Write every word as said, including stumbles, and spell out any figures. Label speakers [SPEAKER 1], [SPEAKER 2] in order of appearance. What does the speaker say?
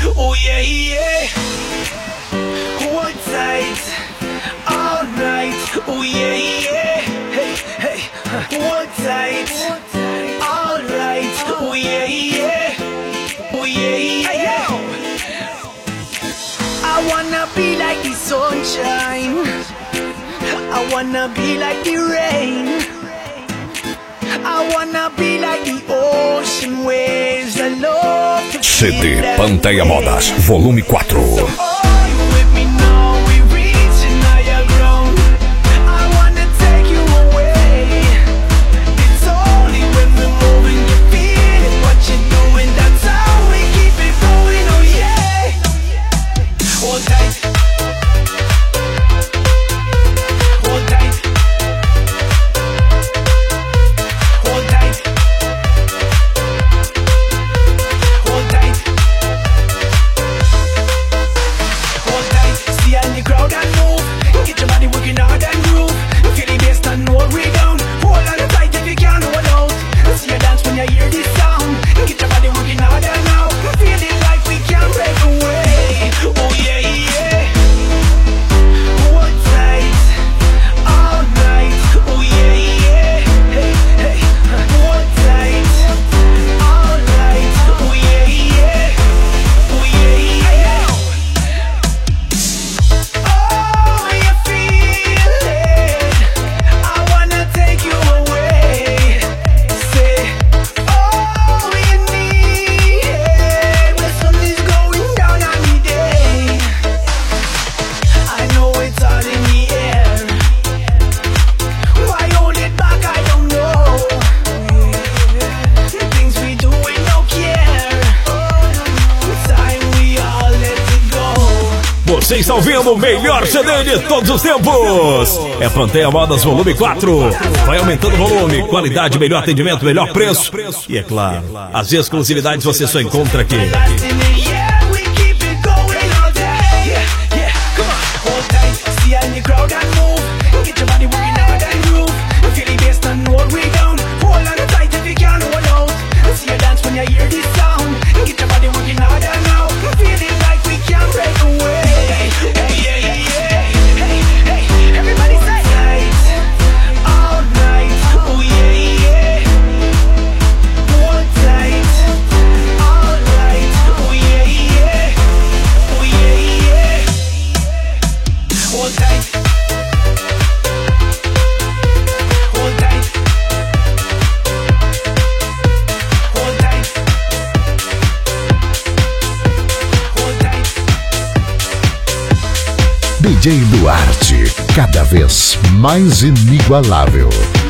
[SPEAKER 1] Oh yeah, yeah. Hold tight all night. Oh yeah, yeah. Hey, hey. Hold tight all right. Oh yeah, yeah. Oh yeah, yeah. I wanna be like the sunshine. I wanna be like the rain. I wanna be like the ocean waves. I love to
[SPEAKER 2] C D Panteia Modas, volume quatro. Você está ouvindo o melhor C D de todos os tempos. É Panteia Modas volume quatro. Vai aumentando o volume, qualidade, melhor atendimento, melhor preço. E é claro, as exclusividades você só encontra aqui.
[SPEAKER 3] D J Duarte, cada vez mais inigualável.